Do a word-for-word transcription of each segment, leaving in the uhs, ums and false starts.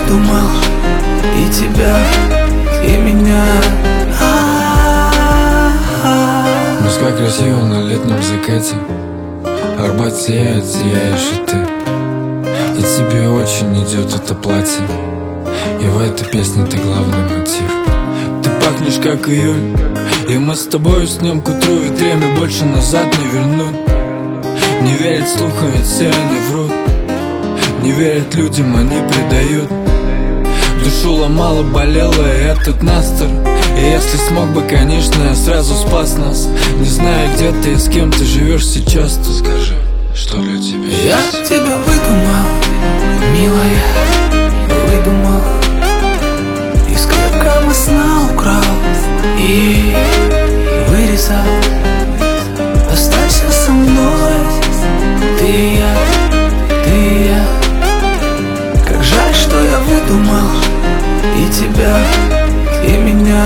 выдумал и тебя, и меня. Москва красива на летнем закате, Арбат сияет, сияешь и ты. И тебе очень идет это платье, и в этой песне ты главный мотив. Ты пахнешь как июнь, и мы с тобой уснем к утру, ведь время больше назад не вернуть. Не верят слухам, ведь все они врут. Не верят людям, они предают. Душу ломало, болело, и этот настр. И если смог бы, конечно, я сразу спас нас. Не знаю, где ты и с кем ты живешь сейчас, то скажи, что для тебя Я есть. тебя выдумал, милая, выдумал. Из крепкого сна украл и вырезал. Останься со мной, ты и я, ты и я. Как жаль, что я выдумал и тебя, и меня.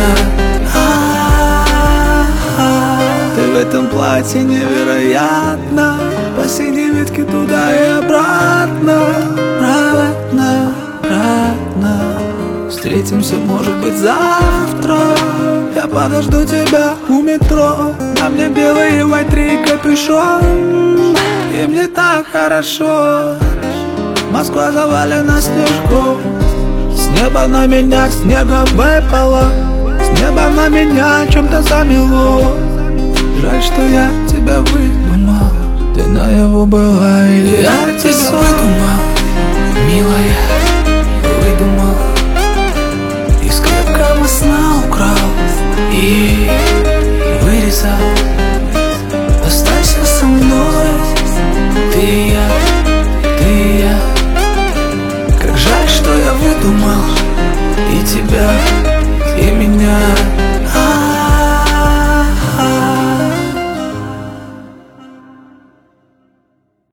А-а-а. Ты в этом платье невероятно, по синей ветке туда и обратно, обратно, обратно. Встретимся, может быть, завтра. Я подожду тебя у метро. На мне белый вайтри и капюшон, и мне так хорошо. Москва завалена снежком. С неба на меня снега выпало, с неба на меня чем-то замело. Жаль, что я тебя выдумал, ты наяву была и я, я тебя выдумал, милая, выдумал. Из крепкого сна украл и